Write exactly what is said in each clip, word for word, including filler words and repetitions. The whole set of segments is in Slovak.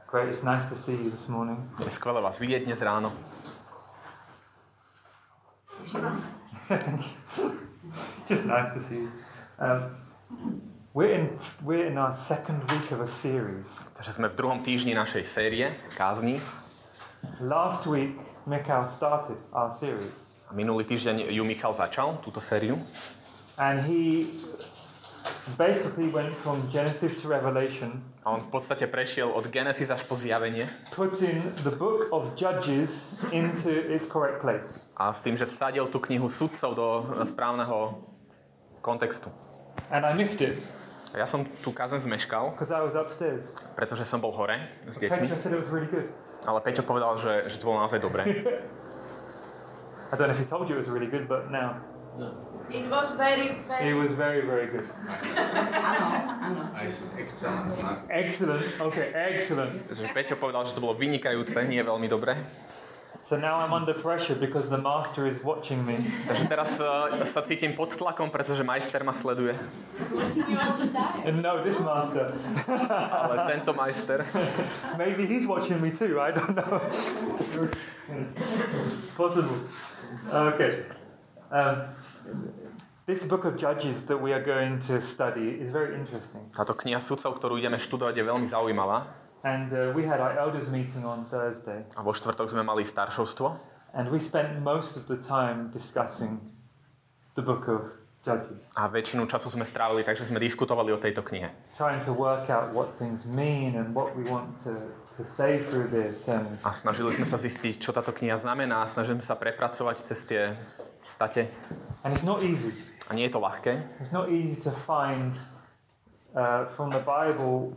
Great, it's nice to see you this morning. Je skvelé vás vidieť dnes ráno. Just nice to see you. Um, we're in we're in our second week of a series. Takže sme v druhom týždni našej série kázni. Last week, Michal started our series. A minulý týždeň ju Michal začal, túto sériu. And he basically went from Genesis to Revelation. A on v podstate prešiel od Genesis až po zjavenie. Putting the book of Judges into its correct place. A s tým, že vsadil tú knihu sudcov do správneho kontextu. And I missed it. Ja som tú kázeň zmeškal, because I was upstairs. pretože som bol hore s deťmi. Petra said it was really good. Ale Peťo povedal, že, že to bolo naozaj dobré. I don't know if he told you it was really good, but now. It was very, very... It was very, very good. Excellent. Excellent. Okay, excellent. Takže Peťo povedal, že to bolo vynikajúce, nie veľmi dobré. So now I'm under pressure because the master is watching me. Takže teraz uh, sa cítim pod tlakom, pretože majster ma sleduje. And no, this master. Ale tento majster. Maybe he's watching me too, I don't know. Possible. Okay. Um, this book of Judges that we are going to study is very interesting. Táto kniha sudcov, ktorú ideme študovať, je veľmi zaujímavá. And uh, we had our elders meeting on Thursday. A vo štvrtok sme mali staršovstvo. And we spent most of the time discussing the book of Judges. A väčšinu času sme strávili, takže sme diskutovali o tejto knihe. Trying to work out what things mean and what we want to, to say through this. And A snažili sme sa zistiť, čo táto kniha znamená. Snažili sme sa prepracovať cez tie state. And it's not easy. A nie je to ľahké. It's not easy to find uh, from the Bible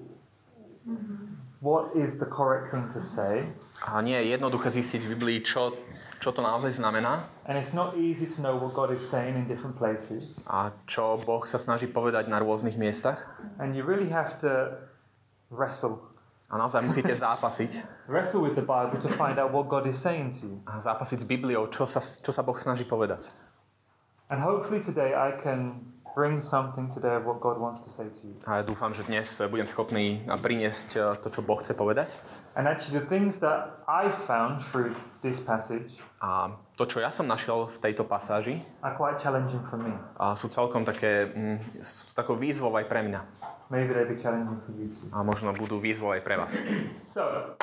what is the correct thing to say. A nie je jednoduché zistiť v Biblii, čo, čo to naozaj znamená. And it's not easy to know what God is saying in different places. A čo Boh sa snaží povedať na rôznych miestach. And you really have to wrestle. A naozaj musíte zápasiť. Wrestle with the Bible to find out what God is saying to you. A zápasiť s Bibliou, čo sa, čo sa Boh snaží povedať. And hopefully today I can bring something today of what God wants to say to you. A ja dúfam, že dnes budem schopný priniesť to, čo Boh chce povedať. And actually the things that I found through this passage A to, čo ja som našiel v tejto pasáži, are quite challenging for me. a sú celkom také, mm, sú takou výzvou aj pre mňa. Maybe they'll be challenging for you too. A možno budú výzvou aj pre vás. So,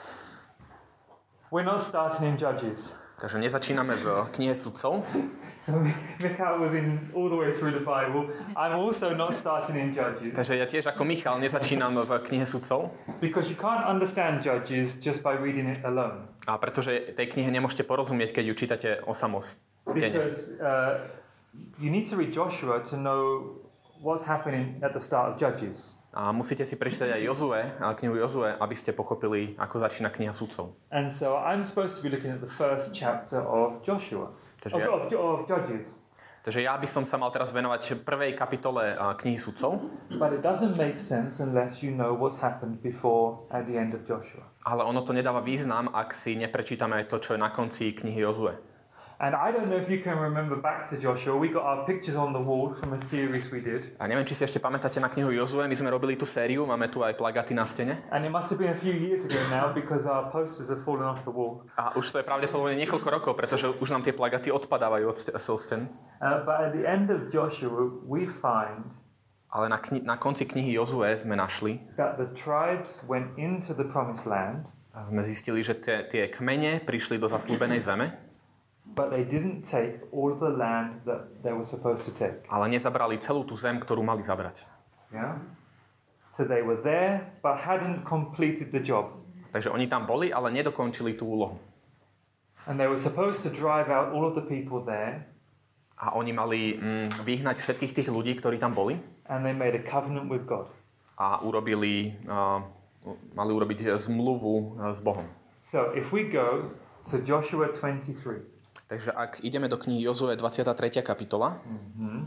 we're not starting in Judges. Takže nezačíname v knihe sudcov. So Michal was in all the way through the Bible. I'm also not starting in Judges. Takže ja tiež ako Michal nezačínam v knihe sudcov. Because you can't understand Judges just by reading it alone. A pretože tej knihe nemôžete porozumieť, keď ju čítate osamostene. Because uh, you need to read Joshua to know what's happening at the start of Judges. A musíte si prečítať aj Jozue, knihu Jozue, aby ste pochopili, ako začína kniha sudcov. And so I'm supposed to be looking at the first chapter of Joshua. Takže Of, ja, of, of Judges. takže ja by som sa mal teraz venovať prvej kapitole knihy sudcov. But it doesn't make sense unless you know what's happened before at the end of Joshua. Ale ono to nedáva význam, ak si neprečítame aj to, čo je na konci knihy Jozue. And I don't know if you can remember back to Joshua. We got our pictures on the wall from a series we did. A neviem, či si ešte pamätáte na knihu Jozue, my sme robili tú sériu, máme tu aj plagáty na stene. And it must have been a few years ago now because our posters have fallen off the wall. A už to je pravdepodobne niekoľko rokov, pretože už nám tie plagáty odpadávajú od st- sten. Uh, but at the end of Joshua, we find Ale na, kni- na konci knihy Jozue sme našli, that the tribes went into the promised land, a sme zistili, že tie, tie kmene prišli do zasľúbenej zeme, but they didn't take all of the land that they were supposed to take. ale nezabrali celú tú zem, ktorú mali zabrať. Yeah? So they were there, but hadn't completed the job. Takže oni tam boli, ale nedokončili tú úlohu. And they were supposed to drive out all of the people there, A oni mali mm, vyhnať všetkých tých ľudí, ktorí tam boli, and they made a covenant with God. a urobili, uh, mali urobiť zmluvu uh, s Bohom. So if we go to Joshua twenty-three, Takže ak ideme do knihy Jozue dvadsiata tretia kapitola, mm-hmm.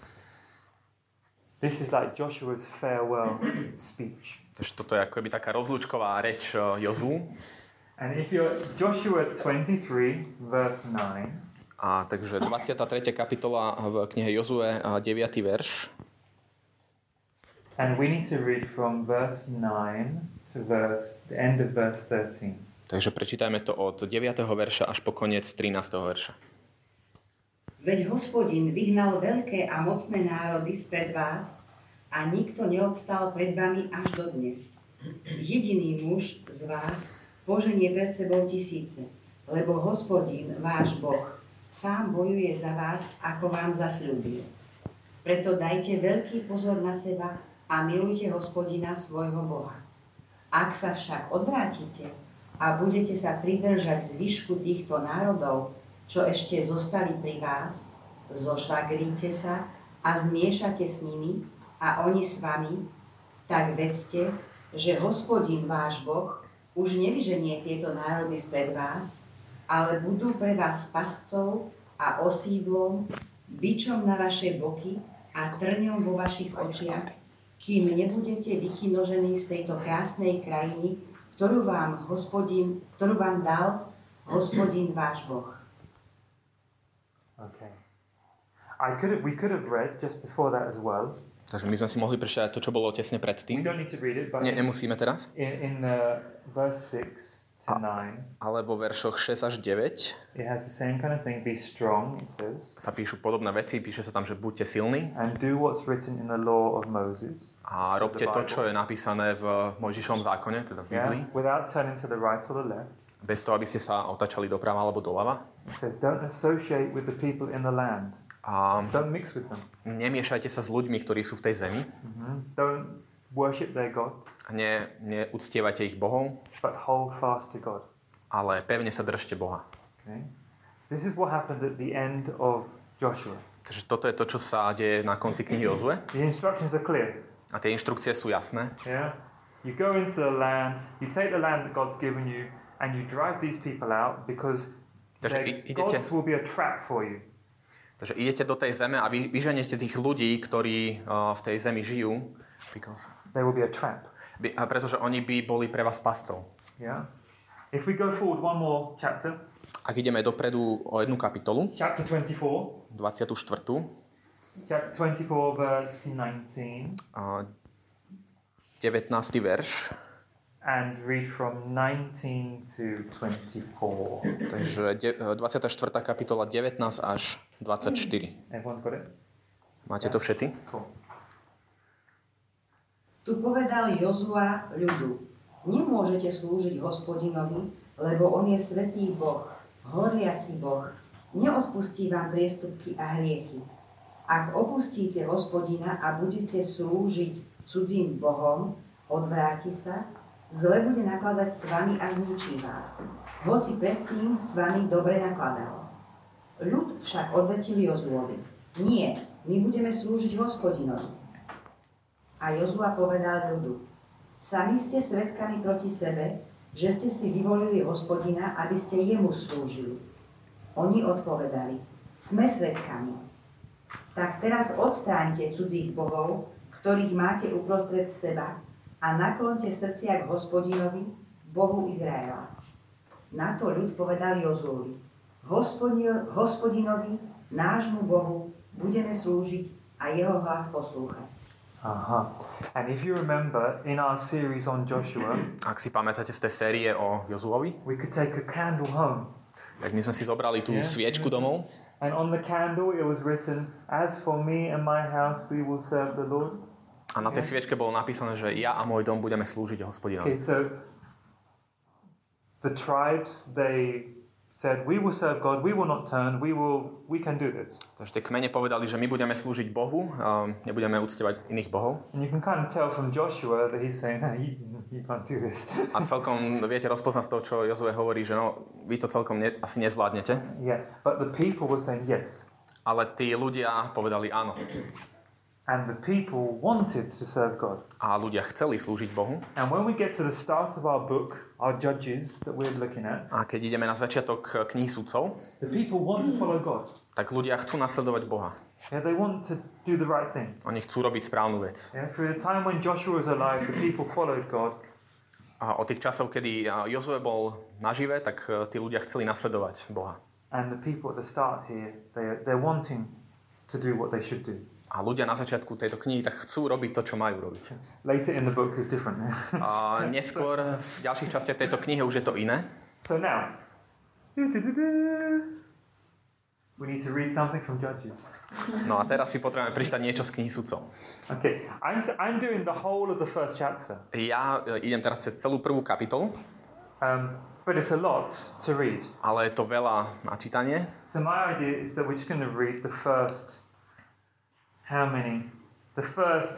This is like Joshua's farewell speech. takže toto je akoby taká rozlúčková reč uh, Jozu. And if you're Joshua twenty-three, verse nine, A takže dvadsiata tretia kapitola v knihe Jozue, deviaty verš. And we need to read from verse nine to verse, the end of verse thirteen. Takže prečítajme to od deviateho verša až po koniec trinásteho verša. Veď Hospodin vyhnal veľké a mocné národy spred vás a nikto neobstal pred vami až do dnes. Jediný muž z vás poženie pred sebou tisíce, lebo Hospodin, váš Boh, sám bojuje za vás, ako vám zasľúbil. Preto dajte veľký pozor na seba a milujte Hospodina, svojho Boha. Ak sa však odvrátite a budete sa pridržať zvyšku týchto národov, čo ešte zostali pri vás, zošvagríte sa a zmiešate s nimi a oni s vami, tak vedzte, že Hospodin, váš Boh, už nevyženie tieto národy spred vás, ale budú pre vás pascov a osídlom, bičom na vaše boky a trňom vo vašich očiach, kým nebudete vykinožení z tejto krásnej krajiny, ktorú vám, Hospodin, ktorú vám dal Hospodin, váš Boh. Okay. I could have, we could have read just before that as well. Takže my sme si mohli prečítať to, čo bolo tesne We predtým. don't need to read it, but Nie, nemusíme teraz. in, in uh, verse six to nine, Ale vo veršoch šesť až deväť it has the same kind of thing. Be strong, it says, sa píšu podobné veci. Píše sa tam, že buďte silní and do what's written in the law of Moses. a robte to, čo je napísané v Mojžišovom zákone, teda v Biblii, Yeah, without turning to the right or the left. bez toho, aby ste sa otačali doprava alebo doľava. It says, don't associate with the people in the land. A Don't mix with them. nemiešajte sa s ľuďmi, ktorí sú v tej zemi. Mhm. Don't worship their gods, A ne, neúctievajte ich bohov, but hold fast to God. ale pevne sa držte Boha. Okay? So this is what happened at the end of Joshua. Takže toto je to, čo sa deje na konci knihy Jozue. The instructions are clear. A tie inštrukcie sú jasné. Yeah? You go into the land, you take the land that God's given you, and you drive these people out because Takže their i- idete, gods will be a trap for you. takže idete do tej zeme a vy, vyženiete tých ľudí, ktorí uh, v tej zemi žijú. Because, They will be a trap. by, a pretože oni by boli pre vás pascov. Yeah? If we go forward one more chapter, Ak ideme dopredu o jednu kapitolu, chapter twenty-four, dvadsiatu štvrtú, chapter twenty-four, verse nineteen, uh, devätnásty verš, and read from nineteen to twenty-four. takže de- dvadsiata štvrtá kapitola devätnásť až dvadsaťštyri. Everyone's got it? Máte to všetci? Cool. Tu povedal Jozua ľudu, nemôžete slúžiť Hospodinovi, lebo on je svätý Boh, horiaci Boh, neodpustí vám priestupky a hriechy. Ak opustíte Hospodina a budete slúžiť cudzím bohom, odvráti sa, zle bude nakladať s vami a zničí vás. Hoci predtým s vami dobre nakladal. Ľud však odvetil Jozuovi, nie, my budeme slúžiť Hospodinovi. A Jozua povedal ľudu, sami ste svedkami proti sebe, že ste si vyvolili Hospodina, aby ste jemu slúžili. Oni odpovedali, sme svedkami. Tak teraz odstráňte cudzích bohov, ktorých máte uprostred seba, a naklonte srdcia k Hospodinovi, Bohu Izraela. Na to ľud povedal Jozuovi, Hospodinovi, nášmu Bohu, budeme slúžiť a jeho hlas poslúchať. Uh-huh. And if you remember, in our series on Joshua, Ak si pamätáte z tej série o Jozuovi, we could take a candle home. tak my sme si zobrali tú Yeah. sviečku domov And on the candle it was written, as for me and my house, we will serve the Lord. a na tej sviečke bolo napísané, že ja a môj dom budeme slúžiť Okay, Hospodinovi. so the tribes, they said, we will serve God, we will not turn, we will, we can do this. Takže tie kmene povedali, že my budeme slúžiť Bohu, a nebudeme uctievať iných bohov. And you can kind of tell from Joshua that he's saying, no, you, you can't do this. A celkom viete rozpoznať z toho, čo Jozue hovorí, že no, vy to celkom ne, asi nezvládnete. Yeah, but the people were saying yes. Ale tí ľudia povedali áno. And the people wanted to serve God. A ľudia chceli slúžiť Bohu. And when we get to the start of our book, our Judges that we're looking at, A keď ideme na začiatok kníh sudcov, the people want to follow God. tak ľudia chcú nasledovať Boha. Yeah, they want to do the right thing. Oni chcú robiť správnu vec. Yeah, for the time when Joshua was alive, the people followed God. A od tých časov, kedy Jozue bol nažive, tak tí ľudia chceli nasledovať Boha. And the people at the start here, they, they're wanting to do what they should do. A ľudia na začiatku tejto knihy tak chcú robiť to, čo majú robiť. Later in the book is different. A neskôr v ďalších častiach tejto knihy už je to iné. So now, we need to read something from Judges. No a teraz si potrebujeme prečítať niečo z knihy Sudcov. Okay, I'm, I'm doing the whole of the first chapter. Ja e, idem teraz cez celú prvú kapitolu, Um, but it's a lot to read. ale je to veľa na čítanie. So my idea is that we're just going to read the first, how many? The first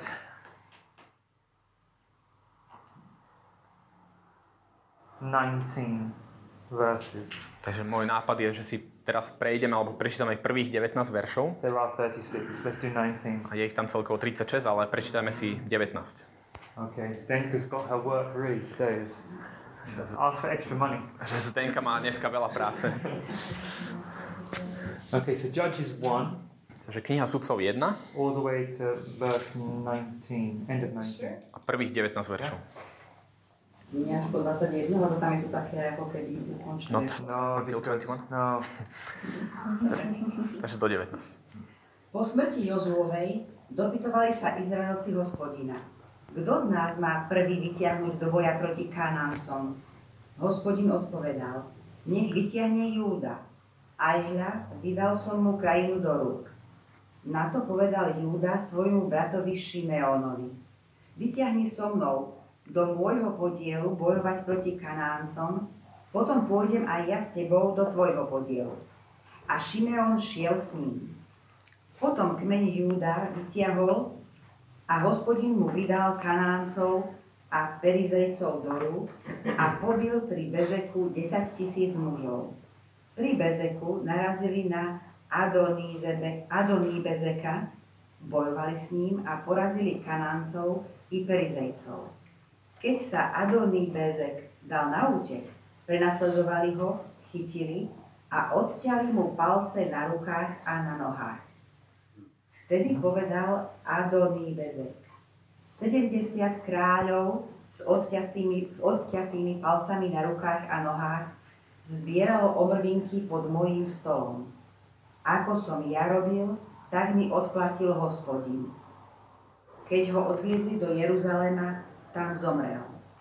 nineteen verses. Takže môj nápad je, že si teraz prejdeme alebo prečítame prvých devätnásť veršov. There are thirty-six. Let's do nineteen. A je ich tam celkovo tridsaťšesť, ale prečítame si devätnásť. Okay, Zdenka's got her work really today. Ask for extra money. Že Zdenka má dneska veľa práce. Okay, so Judges one Takže kniha Sudcov jeden all the way to verse nineteen, end of nineteen. a prvých devätnásť veršov. Nie až po dvadsaťjeden, lebo tam je to také ako keby ukončené. Not No, until this goes- twenty-one. no. Takže do devätnásť. Po smrti Jozuovej dopytovali sa Izraelci Hospodina. Kto z nás má prvý vytiahnuť do boja proti Kanáncom? Hospodin odpovedal, nech vytiahne Júda. Aj hľa, vydal som mu krajinu do rúk. Na to povedal Júda svojmu bratovi Šimeónovi. Vytiahni so mnou do môjho podielu bojovať proti Kanáncom, potom pôjdem aj ja s tebou do tvojho podielu. A Šimeón šiel s ním. Potom kmeň Júda vytiahol a Hospodin mu vydal Kanáncov a Perizejcov do rúk a pobil pri Bezeku desaťtisíc mužov. Pri Bezeku narazili na Adoní-Bezeka, bojovali s ním a porazili Kanáncov i Perizejcov. Keď sa Adoní-Bezek dal na útek, prenasledovali ho, chytili a odťali mu palce na rukách a na nohách. Vtedy povedal Adoní-Bezek, sedemdesiat kráľov s odťatými, s odťatými palcami na rukách a nohách zbieralo omrvinky pod mojím stolom. Ako som ja robil, tak mi odplatil Hospodin. Keď ho odviedli do Jeruzalema, tam zomrel.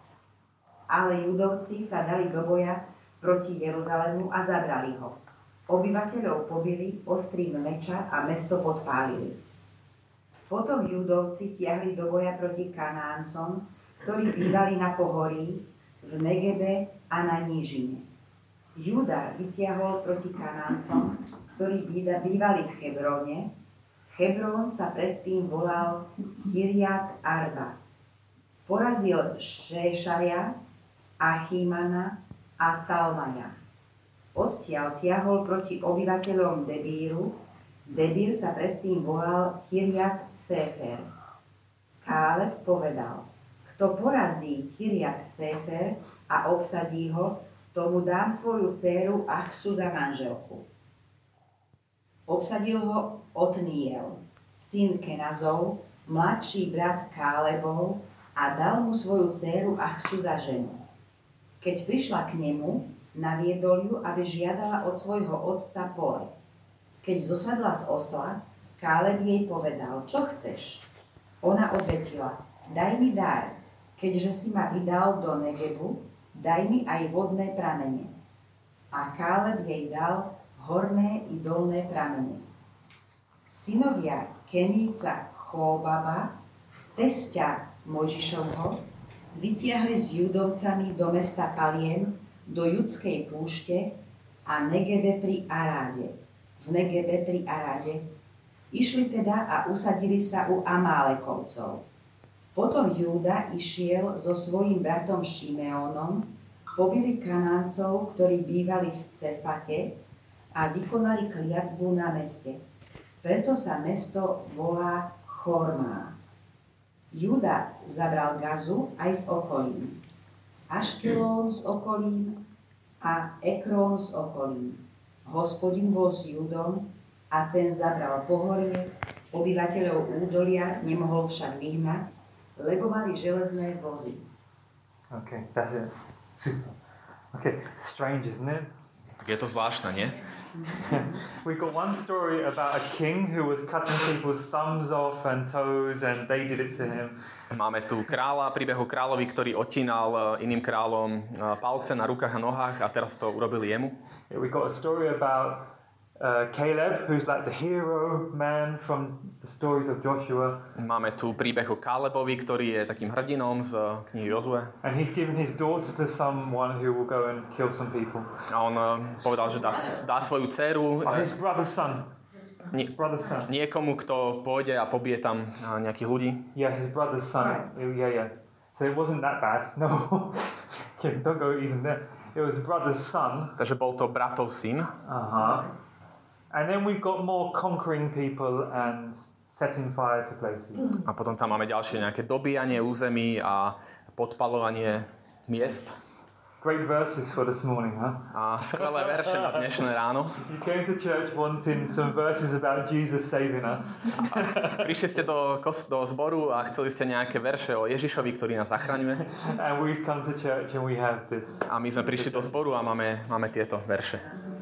Ale Judovci sa dali do boja proti Jeruzalému a zabrali ho. Obyvateľov pobili ostrým meča a mesto podpálili. Potom Judovci tiahli do boja proti Kanáncom, ktorí bývali na pohorí, v Negebe a na nížine. Júda vytiahol proti Kanáncom, ktorí bývali v Hebrone. Hebrón sa predtým volal Kiriat Arba. Porazil Šéšaja, Achímana a Talmaja. Odtiaľ tiahol proti obyvateľom Debíru. Debír sa predtým volal Kiriat Sefer. Káleb povedal, kto porazí Kiriat Sefer a obsadí ho, tomu dám svoju dcéru Achsu za manželku. Obsadil ho Otniel, syn Kenazov, mladší brat Kálebov, a dal mu svoju dcéru Achsu za ženu. Keď prišla k nemu, naviedol ju, aby žiadala od svojho otca pole. Keď zosadla z osla, Káleb jej povedal, čo chceš? Ona odvetila, daj mi dar, keďže si ma vydal do Negebu, daj mi aj vodné pramene. A Káleb jej dal horné i dolné pramene. Synovia Keníca Chóbaba, tesťa Mojžišovho, vytiahli s Judovcami do mesta Paliem, do Judskej púšte a Negebe pri Aráde. V Negebe pri Aráde. Išli teda a usadili sa u Amálekovcov. Potom Júda išiel so svojím bratom Šimeónom, pobili Kanáncov, ktorí bývali v Cefate a vykonali kliatbu na meste. Preto sa mesto volá Chormá. Júda zabral Gazu aj s okolím, Aškelón s okolím a Ekrón s okolím. Hospodin bol s Júdom a ten zabral pohorie, obyvateľov údolia nemohol však vyhnať, lebo mali železné vozy. Okay, that's it. Super. Okay, strange, isn't it? Tak je to zvláštne, nie? We've got one story about a king who was cutting people's thumbs off and toes and they did it to him. Máme tu kráľa, príbeh o kráľovi, ktorý odtínal iným kráľom palce na rukách a nohách a teraz to urobili jemu. Yeah, we've got a story about uh, Caleb, who's like the hero man from the stories of Joshua. Máme tu príbeh o Kálebovi, ktorý je takým hrdinom z knihy Jozue. And he's given his daughter to someone who will go and kill some people. A on uh, povedal, že dá, dá svoju dceru Oh, his brother's son. nie, His brother's son. niekomu, kto pôjde a pobije tam nejakých ľudí. Yeah, his brother's son. Yeah, yeah. So it wasn't that bad. No. Okay, don't go even there. It was brother's son. Takže bol to bratov syn. Uh-huh. And then we've got more conquering people and setting fire to places. A potom tam máme ďalšie nejaké dobíjanie území a podpaľovanie miest. Great verses for this morning, huh? A skvelé verše na dnešné ráno. You came to church wanting some verses about Jesus saving us. Prišli ste do, kos- do zboru a chceli ste nejaké verše o Ježišovi, ktorý nás zachraňuje. And we've come to church and we have this. A my sme prišli do zboru a máme, máme tieto verše.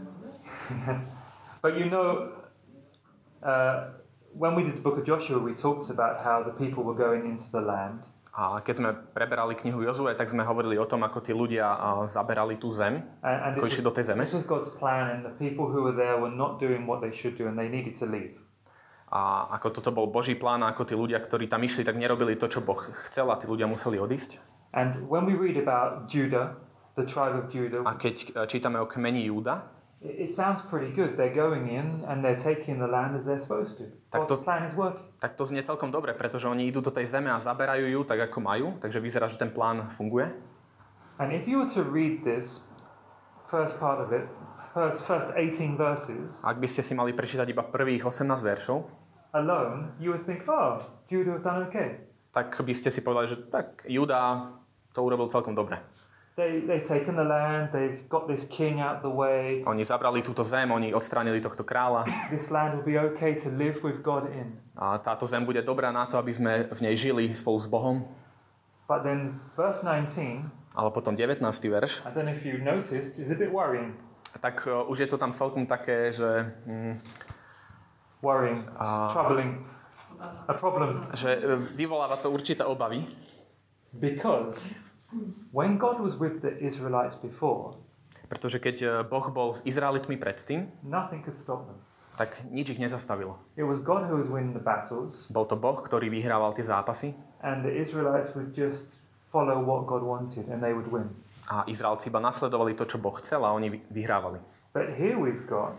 But you know, uh, when we did the book of Joshua, we talked about how the people were going into the land. A keď sme preberali knihu Jozue, tak sme hovorili o tom, ako tí ľudia zaberali tú zem, And, and ako this, išli was, do tej zeme. this was God's plan, and the people who were there were not doing what they should do, and they needed to leave. A ako toto bol Boží plán, a ako tí ľudia, ktorí tam išli, tak nerobili to, čo Boh chcel a tí ľudia museli odísť. And when we read about Judah, the tribe of Judah, A keď čítame o kmeni Júda, it, it sounds pretty good. They're going in and they're taking the land as they're supposed to. Tak God's to- plan is working. tak to znie celkom dobre, pretože oni idú do tej zeme a zaberajú ju tak, ako majú, takže vyzerá, že ten plán funguje. And if you were to read this first part of it, first, first eighteen verses Ak by ste si mali prečítať iba prvých osemnásť veršov, alone, you would think, oh, Judah have done okay. tak by ste si povedali, že tak, Júda to urobil celkom dobre. They, they've taken the land, they've got this king out the way. Oni zabrali túto zem, oni odstránili tohto kráľa This land will be okay to live with God in. a táto zem bude dobrá na to, aby sme v nej žili spolu s Bohom. But then verse nineteen, Ale potom devätnásty verš, I don't know if you noticed, is a bit worrying. tak uh, už je to tam celkom také, že, mm, Worrying, Ah. troubling, a problem. že uh, vyvoláva to určité obavy, Because when God was with the Israelites before, pretože keď uh, Boh bol s Izraelitmi predtým, nothing could stop them. tak nič ich nezastavilo. It was God who was winning the battles, Bol to Boh, ktorý vyhrával tie zápasy and the Israelites would just follow what God wanted and they would win. a Izraelci iba nasledovali to, čo Boh chcel a oni vy- vyhrávali. But here we've got,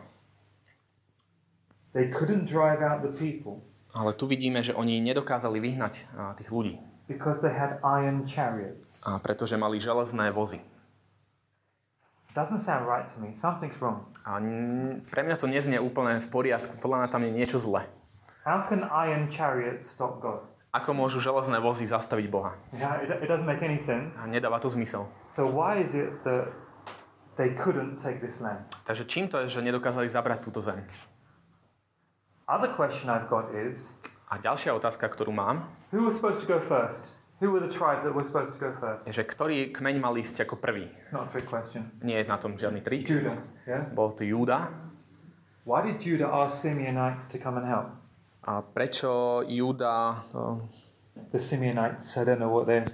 they couldn't drive out the people Ale tu vidíme, že oni nedokázali vyhnať uh, tých ľudí, because they had iron chariots. a pretože mali železné vozy. Doesn't sound right to me. Something's wrong. A n- pre mňa to neznie úplne v poriadku, podľa mňa tam je niečo zle. How can iron chariots stop God? Ako môžu železné vozy zastaviť Boha? Yeah, it, it doesn't make any sense. A nedáva to zmysel. So why is it that they couldn't take this land? Takže čím to je, že nedokázali zabrať túto zem? Other question I've got is, A ďalšia otázka, ktorú mám, who was supposed to go first? Who were the tribe that were supposed to go first? je, že ktorý kmeň mal ísť ako prvý? It's not a trick question. Nie je na tom žiadny trik. Judah, yeah? Bol to Júda. Why did Judah ask Simeonites to come and help? A prečo Júda... no, The Simeonites, I don't know what they're...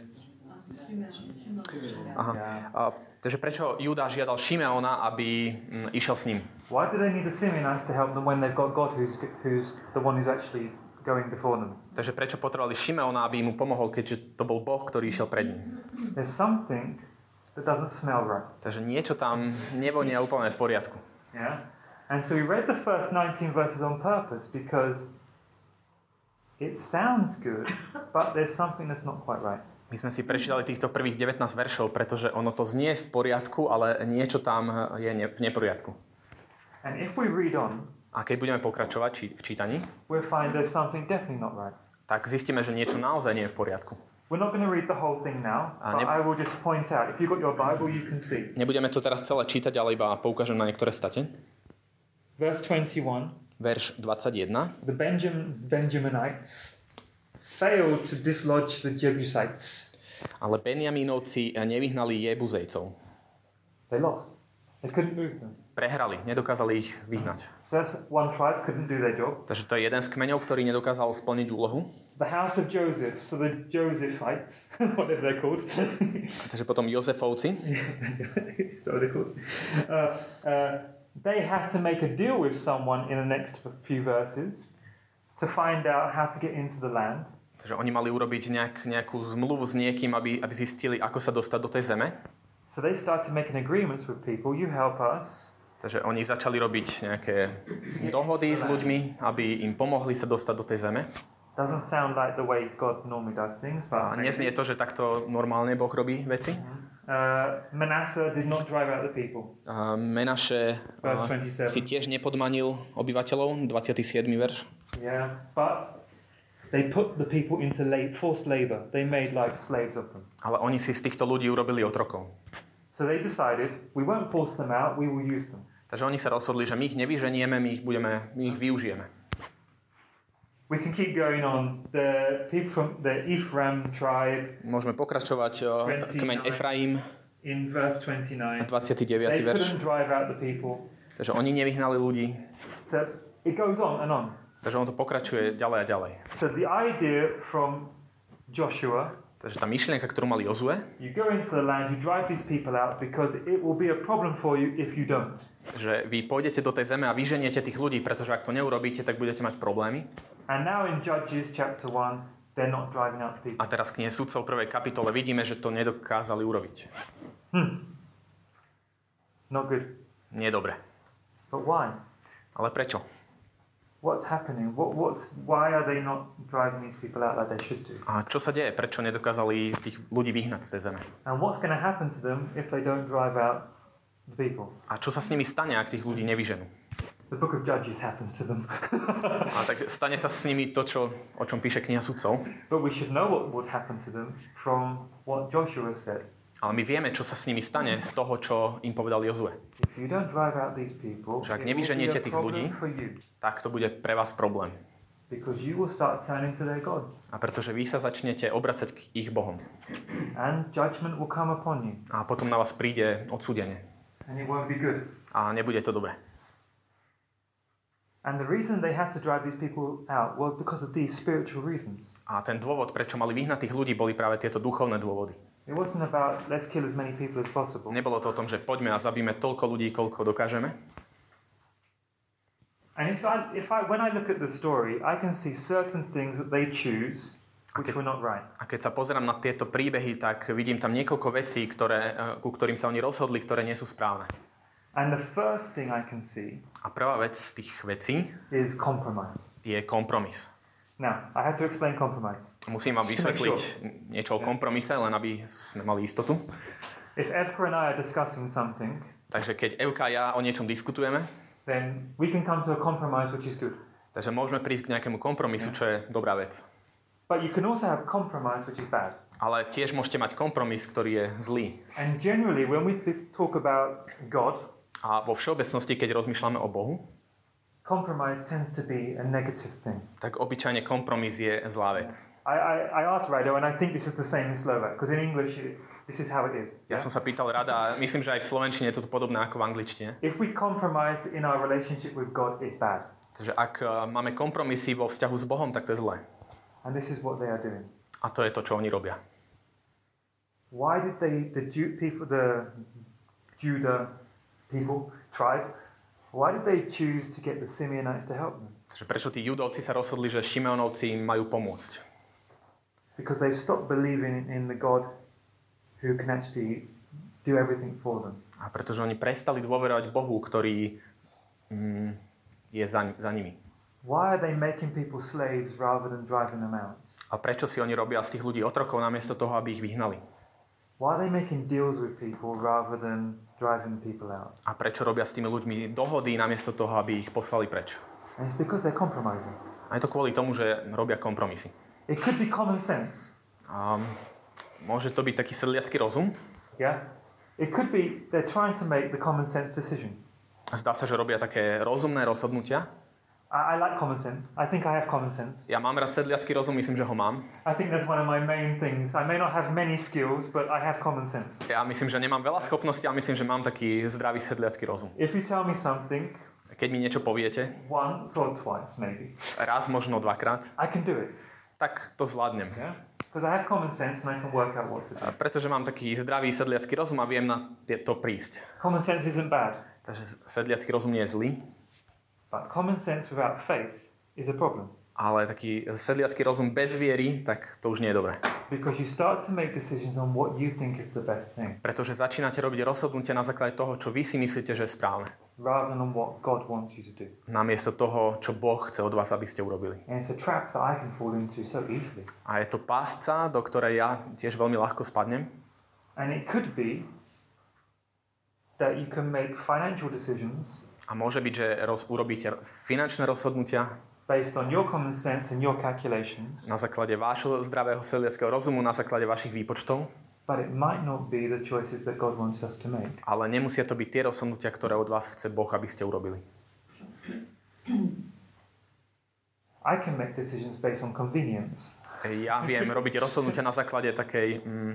aha. Yeah. A, takže prečo Júda žiadal Šimeona, aby mm, išiel s ním? Why do they need the Simeonites to help them when they've got God who's, who's the one who's actually going before them? Takže prečo potrebovali Šimeona, aby mu pomohol, keďže to bol Boh, ktorý išiel pred ním? There's something that doesn't smell right. Takže niečo tam nevonia úplne v poriadku. Yeah? And so we read the first nineteen verses on purpose because it sounds good, but there's something that's not quite right. My sme si prečítali týchto prvých devätnásť veršov, pretože ono to znie v poriadku, ale niečo tam je ne- v neporiadku. And if we read on, A keď budeme pokračovať či- v čítaní, we'll find there's something definitely not right. tak zistíme, že niečo naozaj nie je v poriadku. We're not going to read the whole thing now, A but ne- I will just point out. If you've got your Bible, you can see. Nebudeme to teraz celé čítať, ale iba poukážem na niektoré state. Verse twenty-one. Verš dvadsaťjeden. The Benjam- Benjaminites failed to dislodge the Jebusites. Ale Benjamínovci nevyhnali Jebuzejcov, They lost. They couldn't move them. prehrali, nedokázali ich vyhnať. So that's one tribe couldn't do their job. Takže to je jeden z kmeňov, ktorý nedokázal splniť úlohu. The house of Joseph, so the Josephites, whatever they're called. Takže potom Jozefovci. So they're called. Uh, uh, they had to make a deal with someone in the next few verses to find out how to get into the land. Takže oni mali urobiť nejak, nejakú zmluvu s niekým, aby, aby zistili, ako sa dostať do tej zeme. So they started making agreements with people. You help us. Takže oni začali robiť nejaké dohody s ľuďmi, aby im pomohli sa dostať do tej zeme. Doesn't sound like the way God normally does things, A but neznie to, že takto normálne Boh robí veci. uh, Manasseh did not drive out the people. A Menaše Verse a, twenty-seven. si tiež nepodmanil obyvateľov, dvadsiaty siedmy verš. Yeah, but they put the people into la- forced labor. They made like slaves of them. Ale oni si z týchto ľudí urobili otrokov. So they decided, we won't force them out, we will use them. Takže oni sa rozhodli, že my ich nevyženieme, my ich, budeme, my ich využijeme. We can keep going on. The people from the Ephraim tribe Môžeme pokračovať. o, Kmeň Efraim, in verse twenty-nine. dvadsiaty They deviaty verš. couldn't drive out the people. Takže oni nevyhnali ľudí. So it goes on and on. Takže on to pokračuje ďalej a ďalej. So the idea from Joshua, Takže tá myšlienka, ktorú mali Jozue, you go into the land, you drive these people out because it will be a problem for you if you don't. že vy pôjdete do tej zeme a vyženiete tých ľudí, pretože ak to neurobíte, tak budete mať problémy. And now in Judges chapter one, they're not driving out the people. A teraz v knihe Sudcov prvej kapitole vidíme, že to nedokázali urobiť. Hmm. Not good. Nie dobre. But why? Ale prečo? What's happening? What, what's, why are they not driving these people out like they should do? A čo sa deje? Prečo nedokázali tých ľudí vyhnať z tej zeme? And what's going to happen to them if they don't drive out the people? A čo sa s nimi stane, ak tých ľudí nevyženú? The book of Judges happens to them. A tak stane sa s nimi to, čo, o čom píše kniha Sudcov. But we should know what would happen to them from what Joshua said. Ale my vieme, čo sa s nimi stane z toho, čo im povedal Jozue. If you don't drive out these people, Že ak it will be nevyženiete a tých ľudí, problem for you. tak to bude pre vás problém. Because you will start turning to their gods. A pretože vy sa začnete obracať k ich bohom. And judgment will come upon you. A potom na vás príde odsúdenie. And it won't be good. A nebude to dobré. And the reason they had to drive these people out was because of these spiritual reasons. A ten dôvod, prečo mali vyhnať tých ľudí, boli práve tieto duchovné dôvody. It wasn't about let's kill as many people as possible. Nebolo to o tom, že poďme a zabíme toľko ľudí, koľko dokážeme. And if I, if I, when I look at the story, I can see certain things that they choose which Okay. were not right. A keď sa pozerám na tieto príbehy, tak vidím tam niekoľko vecí, ktoré, ku ktorým sa oni rozhodli, ktoré nie sú správne. And the first thing I can see A prvá vec z tých vecí is compromise. je kompromis. Now, I have to explain compromise. Musím vám vysvetliť niečo o kompromise, len aby sme mali istotu. If Evka and I are discussing something, Takže keď Evka a ja o niečom diskutujeme, then we can come to a compromise which is good. takže môžeme prísť k nejakému kompromisu, čo je dobrá vec. But you can also have compromise which is bad. Ale tiež môžete mať kompromis, ktorý je zlý. And generally, when we th- talk about God, A vo všeobecnosti, keď rozmýšľame o Bohu, compromise tends to be a negative thing. tak obyčajne kompromis je zlá vec. I, I, I asked Rado, and I think this is the same in Slovak, because in English, it, this is how it is. Ja som sa pýtal rada a myslím, že aj v slovenčine je to podobné ako v angličtine. If we compromise in our relationship with God, it's bad. Takže ak uh, máme kompromisy vo vzťahu s Bohom, tak to je zlé. And this is what they are doing. A to je to, čo oni robia. Why did they, the Jew, people, the Judah people, tribe, why did they choose to get the Simeonites to help them? Takže prečo tí judovci sa rozhodli, že Šimeonovci im majú pomôcť? Because they've stopped believing in the God who can actually do everything for them. A pretože oni prestali dôverovať Bohu, ktorý mm, je za, za nimi. Why are they making people slaves rather than driving them out? A prečo si oni robia z tých ľudí otrokov namiesto toho, aby ich vyhnali? Why are they making deals with people rather than driving people out? A prečo robia s tými ľuďmi dohody namiesto toho, aby ich poslali preč? And it's because they're compromising. A je to kvôli tomu, že robia kompromisy. It could be common sense. A môže to byť taký sedliacky rozum. Yeah? It could be they're trying to make the common sense decision. Zdá sa, že robia také rozumné rozhodnutia. I, I like common sense. I think I have common sense. Ja mám rád sedliacky rozum, myslím, že ho mám. I think that's one of my main things. I may not have many skills, but I have common sense. Ja myslím, že nemám veľa schopností, ale myslím, že mám taký zdravý sedliacky rozum. If you tell me something, Keď mi niečo poviete, once or twice maybe, raz, možno dvakrát, I can do it. tak to zvládnem. Yeah? Because I have common sense and I can work out what to do. A pretože mám taký zdravý sedliacky rozum a viem na to prísť. Common sense isn't bad, Takže sedliacky rozum nie je zlý, but common sense without faith is a problem. ale taký sedliacky rozum bez viery, tak to už nie je dobré. Because you start to make decisions on what you think is the best thing, Pretože začínate robiť rozhodnutia na základe toho, čo vy si myslíte, že je správne. rather than on what God wants you to do. Namiesto toho, čo Boh chce od vás, aby ste urobili. And it's a trap that I can fall into so easily. A je to pásca, do ktorej ja tiež veľmi ľahko spadnem. And it could be that you can make financial decisions A môže byť, že roz, urobíte finančné rozhodnutia based on your common sense and your calculations, na základe vášho zdravého sedliackého rozumu, na základe vašich výpočtov, but it might not be the choices that God wants us to make. ale nemusia to byť tie rozhodnutia, ktoré od vás chce Boh, aby ste urobili. I can make decisions based on convenience. Ja viem robiť rozhodnutia na základe takej... Mm,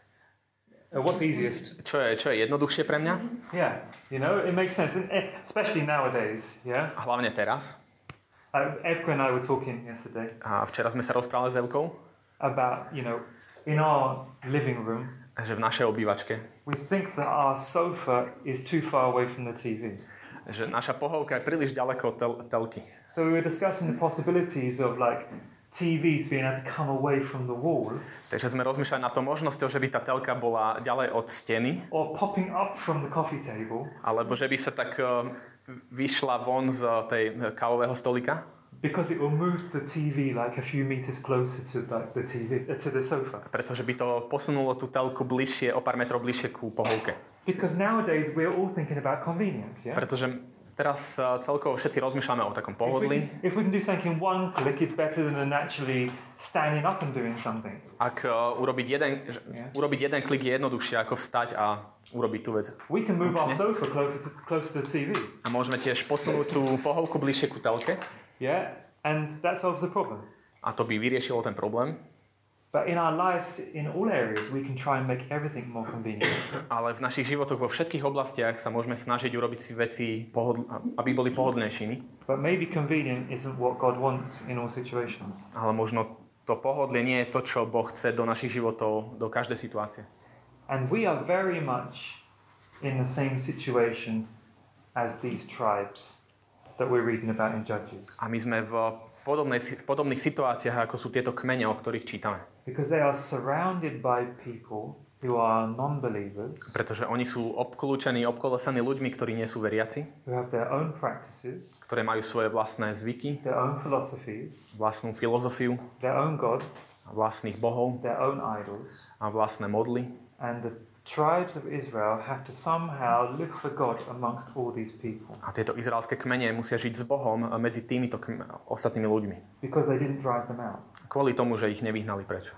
Uh, what's easiest? čo, je, čo je jednoduchšie pre mňa, Yeah, you know, it makes sense, and eh, especially nowadays, yeah? a hlavne teraz. Uh, Evka and I were talking yesterday A včera sme sa rozprávali s Evkou, about, you know, in our living room, že v našej obývačke, we think that our sofa is too far away from the T V. že naša pohovka je príliš ďaleko od tel- telky. So we were discussing the possibilities of like T Vs being able to come away from the wall Takže sme rozmýšľali na to možnosťou, že by tá telka bola ďalej od steny, or popping up from the coffee table alebo že by sa tak uh, vyšla von z tej kávového stolika, because it will move the T V like a few meters closer to like the T V, uh, to the sofa. pretože by to posunulo tú telku bližšie, o pár metrov bližšie ku pohovke. Because nowadays we're all thinking about convenience, yeah? Pretože teraz uh, celkovo všetci rozmýšľame o takom If we, pohodlí. can, if we can do something in one click, it's better than actually standing up and doing something. Ak uh, urobiť, jeden, že, Yeah. urobiť jeden klik je jednoduchšie ako vstať a urobiť tú vec. We can move our Ručne. sofa closer to, closer to the T V, A môžeme tiež posunúť tú pohovku bližšie ku telke yeah? And that solves the problem. a to by vyriešilo ten problém. But in our lives, in all areas, we can try and make everything more convenient. Ale v našich životoch vo všetkých oblastiach sa môžeme snažiť urobiť si veci, pohodl- aby boli pohodlnejšími. But maybe convenient isn't what God wants in all situations. Ale možno to pohodlie nie je to, čo Boh chce do našich životov, do každej situácie. And we are very much in the same situation as these tribes that we're reading about in Judges. A my sme v, podobnej, v podobných situáciách, ako sú tieto kmene, o ktorých čítame. Because they are surrounded by people who are non-believers, Pretože oni sú obklúčení, obkolesaní ľuďmi, ktorí nie sú veriaci, who have their own practices, ktoré majú svoje vlastné zvyky, their own philosophies, vlastnú filozofiu, their own gods, vlastných bohov their own idols. a vlastné modly. And the tribes of Israel have to somehow live for God amongst all these people A tieto izraelské kmene musia žiť s Bohom medzi týmito km- ostatnými ľuďmi. because they didn't drive them out. Kvôli tomu, že ich nevyhnali preč.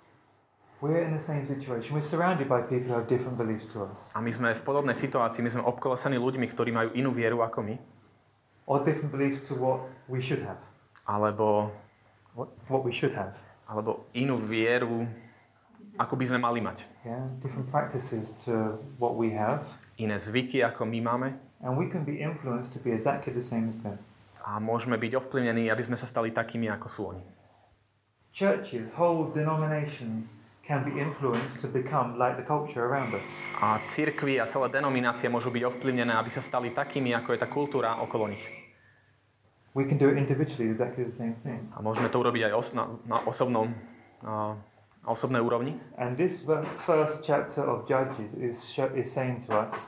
We're in the same situation. We're surrounded by people who have different beliefs to us, A my sme v podobnej situácii, my sme obkolesaní ľuďmi, ktorí majú inú vieru ako my, or different beliefs to what we should have, alebo, what, what we should have. alebo inú vieru, ako by sme mali mať. Yeah, different practices to what we have, Iné zvyky, ako my máme. and we can be influenced to be exactly the same as them. A môžeme byť ovplyvnení, aby sme sa stali takými, ako sú oni. Churches, whole denominations can be influenced to become like the culture around us. A cirkvi a celé denominácie môžu byť ovplyvnené, aby sa stali takými, ako je tá kultúra okolo nich. We can do it individually, exactly the same thing. A môžeme to urobiť aj os- na, na osobnom, na osobnej úrovni. And this ver- first chapter of Judges is, sh- is saying to us,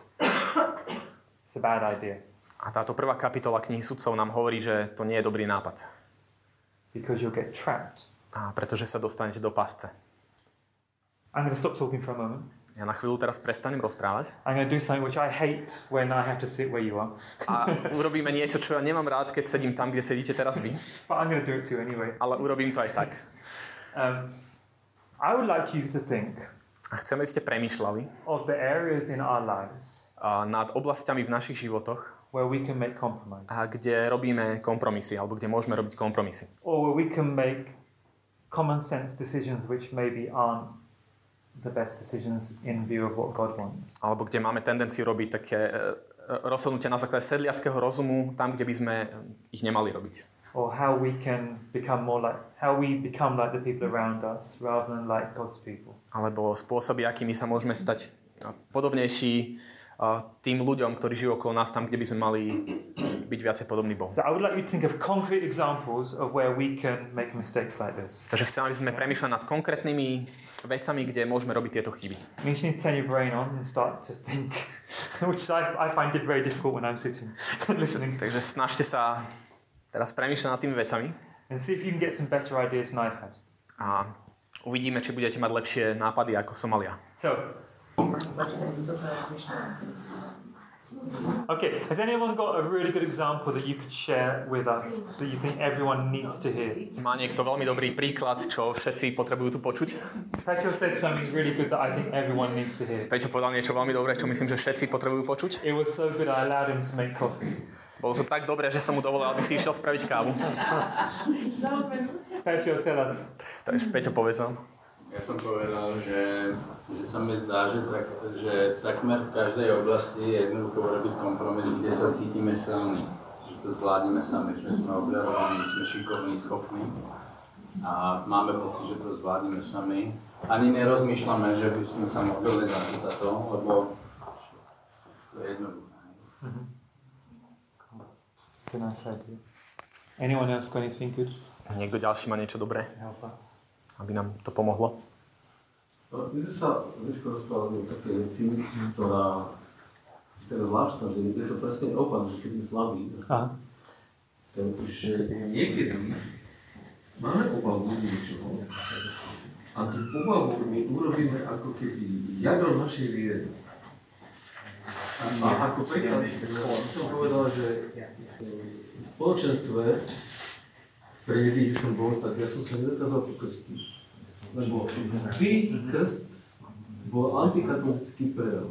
it's a bad idea. A táto prvá kapitola knihy sudcov nám hovorí, že to nie je dobrý nápad. Because you'll get trapped. A pretože sa dostanete do pasce. I'm going to stop talking for a moment. Ja na chvíľu teraz prestanem rozprávať I'm going to do something which I hate when I have to sit where you are. a urobíme niečo, čo ja nemám rád, keď sedím tam, kde sedíte teraz vy. But I'm going to do it too anyway. Ale urobím to aj tak. Um, I would like you to think A chcem, aby ste premýšľali of the areas in our lives a, nad oblastiami v našich životoch, where we can make compromise. a kde robíme kompromisy, alebo kde môžeme robiť kompromisy. Or where we can make common sense decisions which maybe aren't the best decisions in view of what God wants. Alebo kde máme tendenciu robiť také e, rozhodnutia na základe sedliackého rozumu, tam, kde by sme ich nemali robiť. Or how we can become more like, how we become like the people around us rather than like God's people. Alebo spôsoby, akými sa môžeme stať podobnejší tým ľuďom, ktorí žijú okolo nás, tam, kde by sme mali byť viacej podobní Bohu. So I would like you to think of concrete examples of where we can make mistakes like this. Takže chcem, aby sme premýšľali nad konkrétnymi vecami, kde môžeme robiť tieto chyby. I mean, you need to turn your brain on and start to think, which I, I find it very difficult when I'm sitting listening. Takže snažte sa teraz premýšľať nad tými vecami. And see if you can get some better ideas than I've had. A uvidíme, či budete mať lepšie nápady, ako som mal ja. So, okay, has anyone got a really good example that you could share with us that you think everyone needs to hear? Má niekto veľmi dobrý príklad, čo všetci potrebujú tu počuť? Petro said something really good that I think everyone needs to hear. Peťo povedal niečo veľmi dobré, čo myslím, že všetci potrebujú počuť. It was so good I allowed him to make coffee. Bolo to tak dobré, že som mu dovolil, aby si išiel spraviť kávu. Petro, tell us. Takže Peťo, povedz nám. Ja som povedal, že, že sa mi zdá, že, tak, že takmer v každej oblasti je jednoducho urobiť kompromis, kde sa cítime silní. Že to zvládneme sami, že sme obdarovaní, sme šikovní, schopní a máme pocit, že to zvládneme sami. Ani nerozmýšľame, že by sme sa mohli za to, lebo to je jednoduché. Mm-hmm. Good nice idea. Anyone else got anything good? Niekto ďalší má niečo dobré, Help us. aby nám to pomohlo? My sme sa trošku rozprávali o takej veci, ktorá je zvláštna, že je to presne opak, že keď je slabý, že niekedy máme obavu niečoho a tú obavu my urobíme ako keby jadro našej viery. A ako príklad, som povedal, že v spoločenstve pre deti, kde som bol, tak ja som sa nedokázal pokrstiť. Lebo vždy krst bol antikatolický prejav.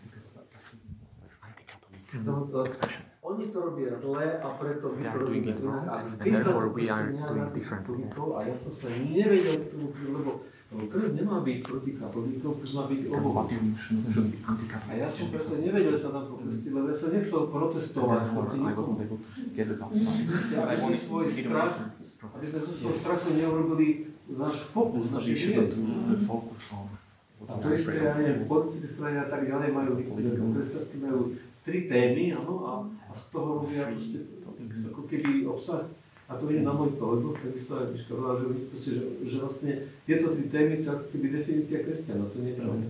Oni to robia zle a preto my to robíme inak. A vždy sa to krstenia a ja som sa nevedel k tomu, lebo krst nemá byť proti katolíkom, krst má byť oboch. A ja som preto nevedel sa tam pokrstiť, lebo ja som nechcel protestovať proti nikomu. Aby sme svoj strach, aby sme zo svojho strachu neurobili náš fokus, naše viery. A to isté, ja neviem, politické strany a tak ďalej majú, kresťanskí majú tri témy, áno, a, a z toho robia proste ako keby obsah. A to je na môj kolegov, takisto aj Miška Rola, že, že, že vlastne tieto tri témy, to ako keby definícia kresťana, to nie je pravda.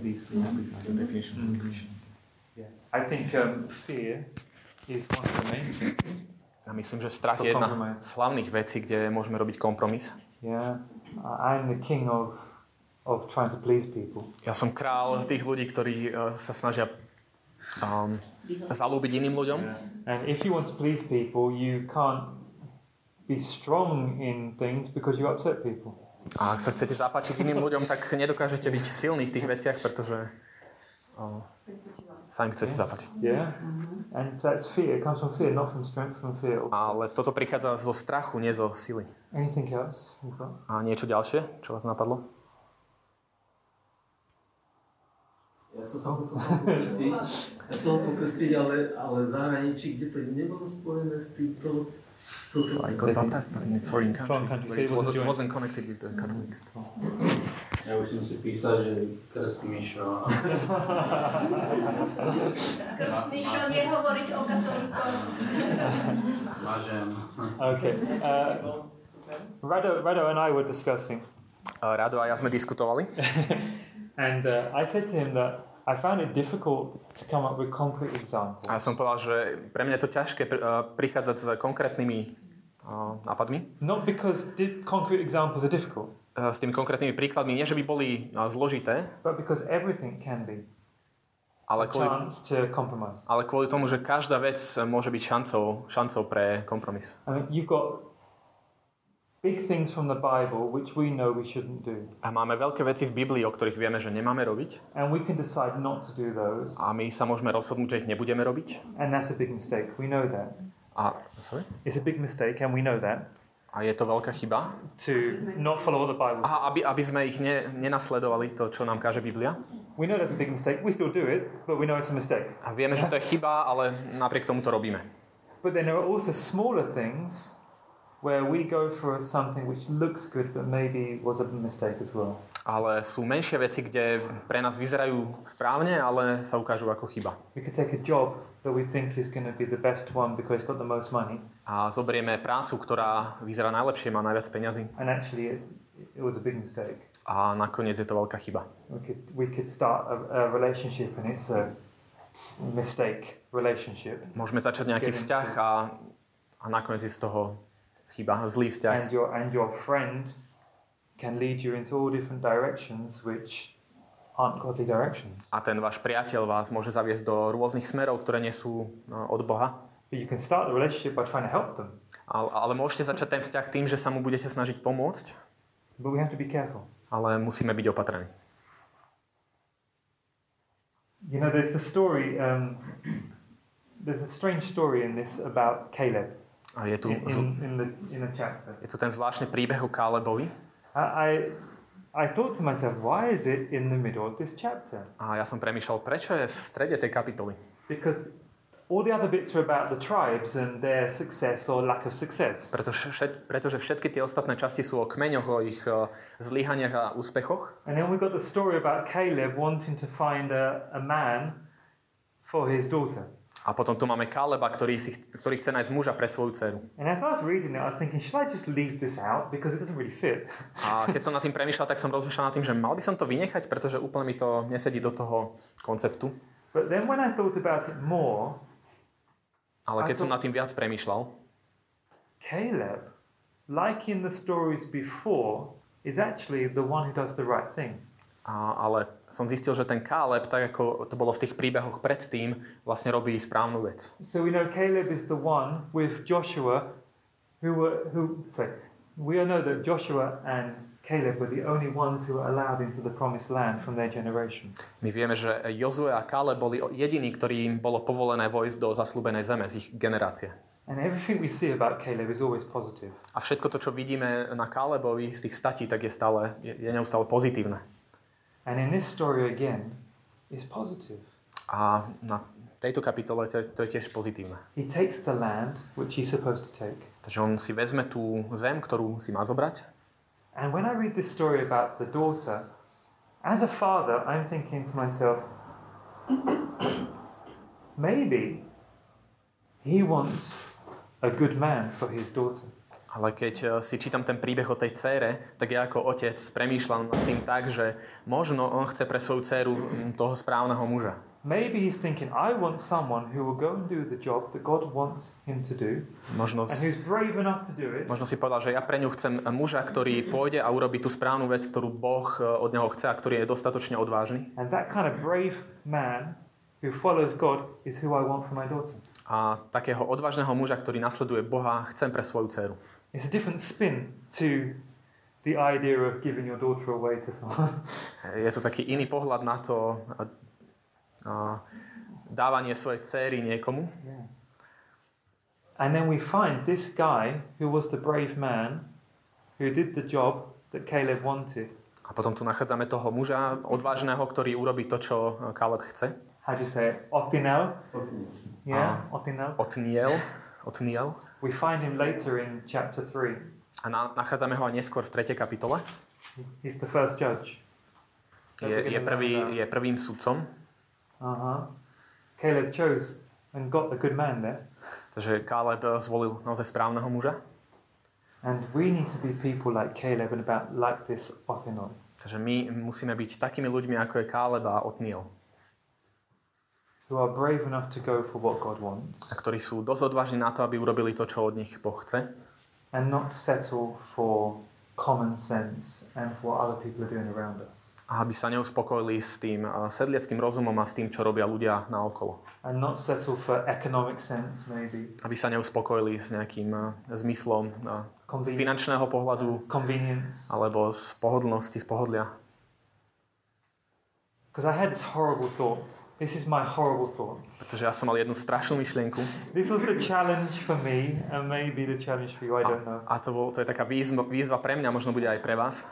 I think um, fear is one of the main things. A myslím, že strach je jedna z hlavných vecí, kde môžeme robiť kompromis. Yeah, I'm the king of of trying to please people. Ja som král tých ľudí, ktorí uh, sa snažia um, zalúbiť iným ľuďom. Yeah. And if you want to please people, you can't be strong in things because you upset people. A ak sa chcete zapáčiť iným ľuďom, tak nedokážete byť silní v tých veciach, pretože uh, sa im chcete Yeah. zapáčiť. Yeah, and that's fear. It comes from fear, not from strength, from fear. Also. Ale toto prichádza zo strachu, nie zo sily. Anything else? You've got? A niečo ďalšie, čo vás napadlo? Ja som sa potom pokrstiť, ja som sa pokrstiť, ale, ale v zahraničí, kde to nebolo spojené s týmto, s touto... So I got baptized but in a foreign country, Foreign country, where so it it wasn't, wasn't wasn't connected with the Catholics. Ja už som si písal, že krst Mišo. Krst Mišo, nehovoriť o katolíkoch. Mážem. Okay. Uh, Rado, Rado and I were discussing, Uh, Rado a ja sme diskutovali. and uh, I said to him that I found it difficult to come up with concrete examples. A ja som povedal, že pre mňa je to ťažké uh, prichádzať s konkrétnymi uh, nápadmi. Not because di- concrete examples are difficult, Uh, s tými konkrétnymi príkladmi. Nie, že by boli uh, zložité, but because everything can be ale a kvôli, chance to compromise. ale kvôli tomu, že každá vec môže byť šancou, šancou pre kompromis. I mean, you've got big things from the Bible which we know we shouldn't do. A máme veľké veci v Biblii, o ktorých vieme, že nemáme robiť. And we can decide not to do those. A my sa môžeme rozhodnúť, že ich nebudeme robiť. And that's a big mistake. We know that. A, sorry? It's a big mistake and we know that. A je to veľká chyba. To not follow what the Bible says. Aha, aby, aby sme ich ne, nenasledovali, to, čo nám káže Biblia. We know that's a big mistake. We still do it, but we know it's a mistake. A vieme, že to je chyba, ale napriek tomu to robíme. But then there are also smaller things where we go for something which looks good but maybe was a mistake as well. Ale sú menšie veci, kde pre nás vyzerajú správne, ale sa ukážu ako chyba. We could take a job that we think is going to be the best one because it's got the most money. A zoberieme prácu, ktorá vyzerá najlepšie, má najviac peňazí. And actually it, it was a big mistake. A nakoniec je to veľká chyba. We could, we could start a, a relationship and it's a mistake relationship. Môžeme začať nejaký vzťah a, a nakoniec je z toho chyba, zlý vzťah. And your, and your friend can lead you into all different directions which aren't godly directions. A ten váš priateľ vás môže zaviesť do rôznych smerov, ktoré nie sú no, od Boha. But you can start the relationship by trying to help them. Ale, ale môžete začať ten vzťah tým, že sa mu budete snažiť pomôcť. But we have to be careful. Ale musíme byť opatrní. You know, there's the story, um, there's a strange story in this about Caleb. A je tu, in, in, in, the, in the chapter. je tu ten zvláštny príbeh o Kálebovi. I, I thought to myself, why is it in the middle of this chapter? A ja som premýšľal, prečo je v strede tej kapitoly. Because all the other bits are about the tribes and their success or lack of success. Pretože, všet, pretože všetky tie ostatné časti sú o kmeňoch, o ich uh, zlyhaniach a úspechoch. And then we've got the story about Caleb wanting to find a, a man for his daughter. A potom tu máme Káleba, ktorý, si, ktorý chce nájsť muža pre svoju dceru. And as I was reading it, I was thinking, should I just leave this out because it doesn't really fit? A keď som nad tým premýšľal, tak som rozmýšľal nad tým, že mal by som to vynechať, pretože úplne mi to nesedí do toho konceptu. But then when I thought about it more, ale keď som nad tým viac premýšľal, Caleb, like in the stories before, is actually the one who does the right thing. a, ale som zistil, že ten Káleb, tak ako to bolo v tých príbehoch predtým, vlastne robí správnu vec. So we know Caleb is the one with Joshua who were, who, sorry, we know that Joshua and Caleb were the only ones who were allowed into the promised land from their generation. My vieme, že Jozue a Káleb boli jediní, ktorým bolo povolené vojsť do zasľúbenej zeme z ich generácie. And everything we see about Caleb is always positive. A všetko to, čo vidíme na Kálebovi z tých statí, tak je stále, je, je neustále pozitívne. And in this story again, is positive. A na tejto kapitole to, to je tiež pozitívne. He takes the land which he's supposed to take. Takže on si vezme tú zem, ktorú si má zobrať. And when I read this story about the daughter, as a father, I'm thinking to myself, maybe he wants a good man for his daughter. Ale keď si čítam ten príbeh o tej dcére, tak ja ako otec premýšľam nad tým tak, že možno on chce pre svoju dceru toho správneho muža. Maybe he's thinking, I want someone who will go and do the job that God wants him to do, Možno, and who's brave enough to do it. možno si povedal, že ja pre ňu chcem muža, ktorý pôjde a urobí tú správnu vec, ktorú Boh od neho chce a ktorý je dostatočne odvážny. And that kind of brave man who follows God is who I want for my daughter. A takého odvážneho muža, ktorý nasleduje Boha, chcem pre svoju dceru. It's a different spin to the idea of giving your daughter away to someone. Je to taký iný pohľad na to a, a dávanie svojej dcery niekomu. Yeah. And then we find this guy who was the brave man who did the job that Caleb wanted. A potom tu nachádzame toho muža odvážneho, ktorý urobí to, čo Káleb chce. How do you say it? Othniel? Yeah, Othniel. Otniel. Otniel. We find him later in chapter three. A na, nachádzame ho aj neskôr v tretej kapitole. He's the first judge. Je, je, prvý, je prvým sudcom. Uh-huh. Caleb chose and got the good man there. Takže Káleb zvolil naozaj správneho muža. And we need to be people like Caleb and about like this Othniel. Takže my musíme byť takými ľuďmi, ako je Káleb a Otniel. Who are brave enough to go for what God wants. A ktorí sú dosť odvážni na to, aby urobili to, čo od nich Boh chce. And not settle for common sense and for what other people are doing around us. A aby sa neuspokojili s tým uh, sedliackým rozumom a s tým, čo robia ľudia naokolo. And not settle for economic sense, maybe. Aby sa neuspokojili s nejakým uh, zmyslom uh, z Conven- finančného pohľadu Convenience. alebo z pohodlnosti, z pohodlia. Because I had this horrible thought. This is my horrible thought. Pretože ja som mal jednu strašnú myšlienku. This was the challenge for me, and maybe the challenge for you, I don't know. A, a to, bol, to je taká výzva, výzva pre mňa, možno bude aj pre vás.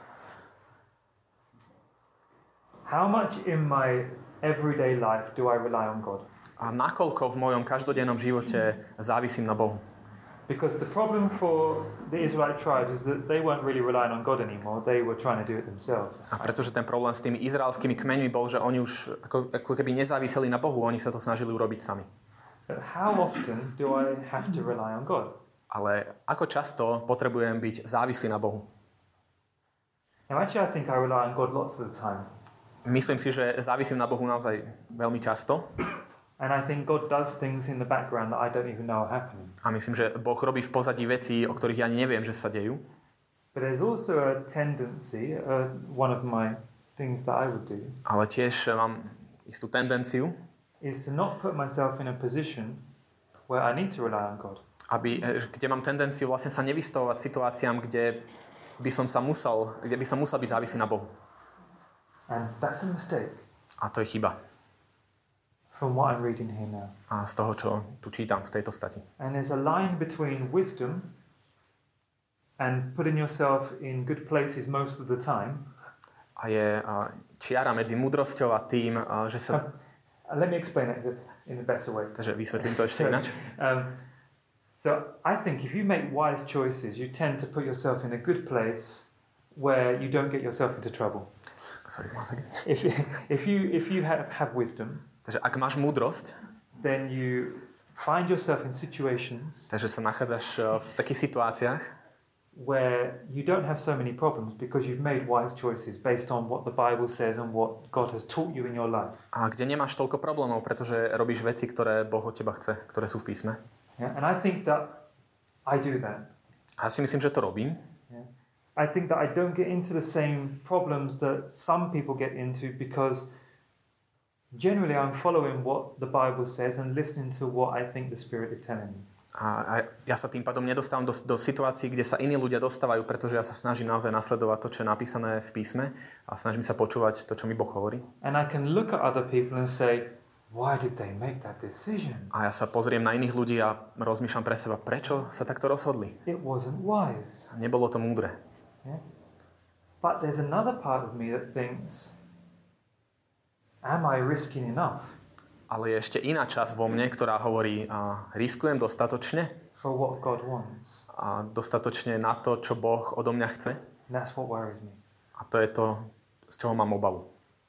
How much in my everyday life do I rely on God? A nakoľko v mojom každodennom živote závisím na Bohu. Because the problem for the Israelite tribes is that they weren't really relying on God anymore. They were trying to do it themselves. A pretože ten problém s tými izraelskými kmeňmi bol, že oni už ako, ako keby nezáviseli na Bohu, oni sa to snažili urobiť sami. But how often do I have to rely on God? Ale ako často potrebujem byť závislý na Bohu? Now actually I think I rely on God lots of the time. Myslím si, že závisím na Bohu naozaj veľmi často. And I think God does things in the background that I don't even know are happening. A myslím, že Boh robí v pozadí veci, o ktorých ja neviem, že sa dejú. But there's also a tendency, uh, one of my things that I would do, Ale tiež mám istú tendenciu, is to not put myself in a position where I need to rely on God. aby, kde mám tendenciu vlastne sa nevystavovať situáciám, kde by som sa musel, kde by som musel byť závislý na Bohu. And that's a mistake A to je chyba. from what I'm reading here now. A z toho, čo tu čítam v tejto stati. And there's a line between wisdom and putting yourself in good places most of the time. A je a, čiara medzi múdrosťou a tým, a, že sa... Uh, let me explain it in a better way. Takže vysvetlím to ešte ináč. Um, so I think if you make wise choices, you tend to put yourself in a good place where you don't get yourself into trouble. Sorry, one second. If if you if you have, have wisdom, Takže ak máš múdrosť, then you find yourself in situations takže sa nachádzaš v takých situáciách, where you don't have so many problems because you've made wise choices based on what the Bible says and what God has taught you in your life. a kde nemáš toľko problémov, pretože robíš veci, ktoré Boh od teba chce, ktoré sú v písme. Yeah? And I think that I do that. A ja si myslím, že to robím. Yeah? I think that I don't get into the same problems that some people get into because generally I'm following what the Bible says and listening to what I think the Spirit is telling me. A, a ja sa tým pádom nedostávam do, do situácií, kde sa iní ľudia dostávajú, pretože ja sa snažím naozaj nasledovať to, čo je napísané v písme a snažím sa počúvať to, čo mi Boh hovorí. And I can look at other people and say, why did they make that decision? A ja sa pozriem na iných ľudí a rozmýšľam pre seba, prečo sa takto rozhodli. It wasn't wise. Nebolo to múdre. Yeah? But there's another part of me that thinks, am I risking enough Ale je ešte iná časť vo mne, ktorá hovorí, a riskujem dostatočne for what God wants? a dostatočne na to, čo Boh odo mňa chce. And that's what worries me. A to je to, z čoho mám obavu.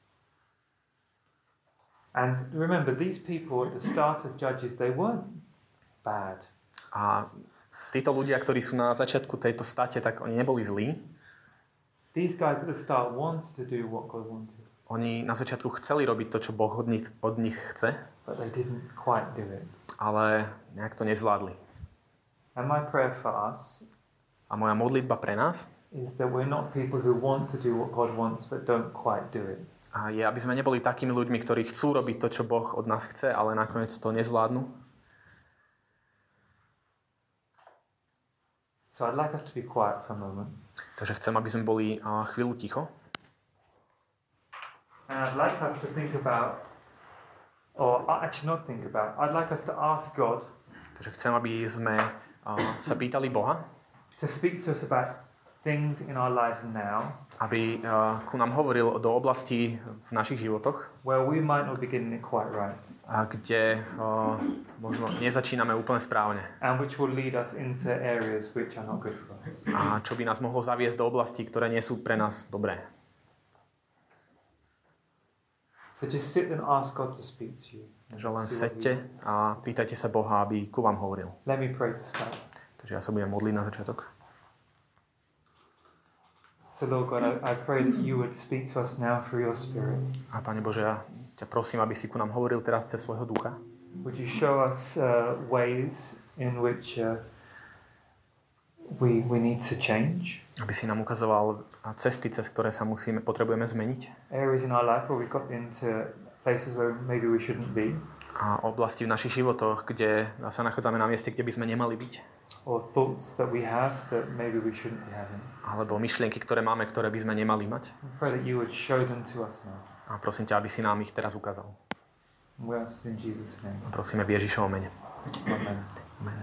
And remember, these people at the start of Judges, they weren't bad. A títo ľudia, ktorí sú na začiatku tejto state, tak oni neboli zlí. These guys at the start wanted to do what God wanted, Oni na začiatku chceli robiť to, čo Boh od nich, od nich chce, but they didn't quite do it. ale nejak to nezvládli. And my prayer for us A moja modlitba pre nás is that we're not people who want to do what God wants but don't quite do it. a je, aby sme neboli takými ľuďmi, ktorí chcú robiť to, čo Boh od nás chce, ale nakoniec to nezvládnu. So I'd like us to be quiet for a moment. Takže chcem, aby sme boli a, chvíľu ticho. And I'd like us to think about, or actually not think about, I'd like us to ask God Takže chcem, aby sme a, sa pýtali Boha, to speak to us about things in our lives now aby a, ku nám hovoril do oblasti v našich životoch, where we might not be getting it quite right a kde a, možno nezačíname úplne správne. and which will lead us into areas which are not good for us. A čo by nás mohlo zaviesť do oblasti, ktoré nie sú pre nás dobré. So just sit and ask God to speak to you. Takže len sedte a pýtajte sa Boha, aby ku vám hovoril. Let me pray to start. Takže ja sa budem modliť na začiatok. So Lord God, I, I pray that you would speak to us now through your Spirit. A Pane Bože, ja ťa prosím, aby si ku nám hovoril teraz cez svojho ducha. Would you show us uh, ways in which uh, we, we need to change? Aby si nám ukazoval cesty, cez ktoré sa musíme, potrebujeme zmeniť. Areas in our life where we got into places where maybe we shouldn't be. A oblasti v našich životoch, kde sa nachádzame na mieste, kde by sme nemali byť. Or thoughts that we have that maybe we shouldn't be having. Alebo myšlienky, ktoré máme, ktoré by sme nemali mať. I pray that you would show them to us now. A prosím ťa, aby si nám ich teraz ukázal. And we ask in Jesus' name. A prosíme v Ježišovom mene. Amen. Amen.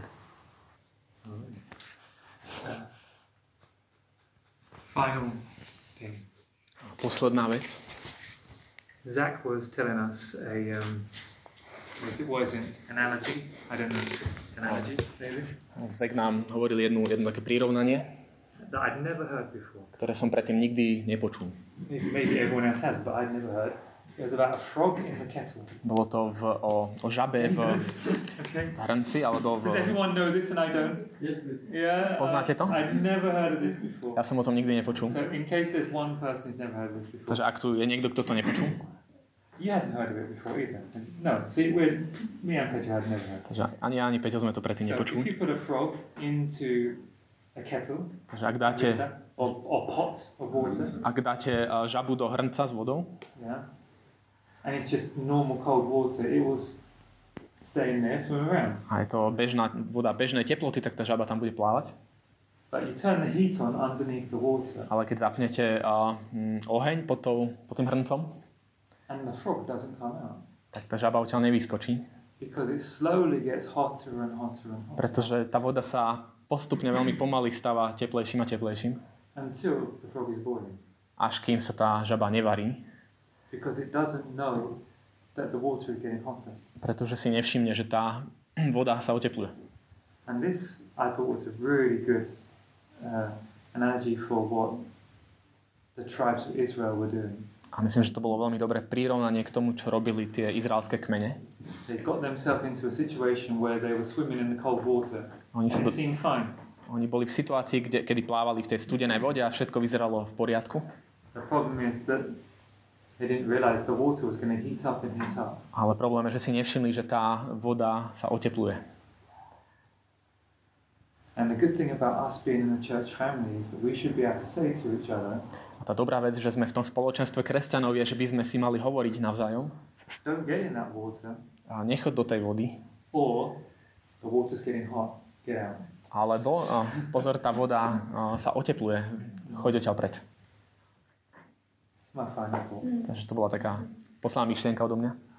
Final thing. Posledná vec. Zach was telling us a um, what it was an analogy. I don't know analogy maybe Zek nám hovoril jednu, jedno také prirovnanie, that I'd never heard before. ktoré som predtým nikdy nepočul. Maybe, maybe everyone else has, but I'd never heard. It was about a frog in the kettle. Bolo to v, o, o žabe v Okay. hrnci, alebo Does v... everyone know this and I don't? Yes, Yeah. Poznáte to? Uh, I'd never heard of this before. Ja som o tom nikdy nepočul. So in case there's one person who's never heard of this before. Takže ak tu je niekto, kto to nepočul, You hadn't heard of it before either. No, see, we're, me and Petra had never heard. takže ani ja, ani Peťo sme to predtým So if nepočuli. you put a frog into a kettle, Takže ak dáte, or, or pot of water, ak dáte uh, žabu do hrnca s vodou, yeah, and it's just normal cold water, it will s- stay in there, swim around. a je to bežná voda bežnej teploty, tak tá žaba tam bude plávať. But you turn the heat on underneath the water, Ale keď zapnete uh, mm, oheň pod, tou, pod tým hrncom, and the frog doesn't come out tak tá žaba odtiaľ nevyskočí, because it slowly gets hotter and hotter and hotter pretože tá voda sa postupne veľmi pomaly stáva teplejším a teplejším, until the frog is boiling, až kým sa tá žaba nevarí, because it doesn't know that the water is getting hotter. pretože si nevšimne, že tá voda sa otepluje. And this, I thought, was a really good uh, analogy for what the tribes of Israel were doing. A myslím, že to bolo veľmi dobré prirovnanie k tomu, čo robili tie izraelské kmene. They got themselves into a situation where they were swimming in the cold water, Oni, sa and do, it seemed fine. oni boli v situácii, kde, kedy plávali v tej studenej vode a všetko vyzeralo v poriadku. The problem is that they didn't realize the water was going to heat up and heat up. Ale problém je, že si nevšimli, že tá voda sa otepluje. And the good thing about us being in the church family is that we should be able to say to each other, A tá dobrá vec, že sme v tom spoločenstve kresťanov, je, že by sme si mali hovoriť navzájom. don't get in that water, A nechod do tej vody. or the water's getting hot, get out. Alebo, a pozor, tá voda a, sa otepluje. Choď odtiaľ preč. It's my final thought. Takže to bola taká posledná myšlienka odo mňa.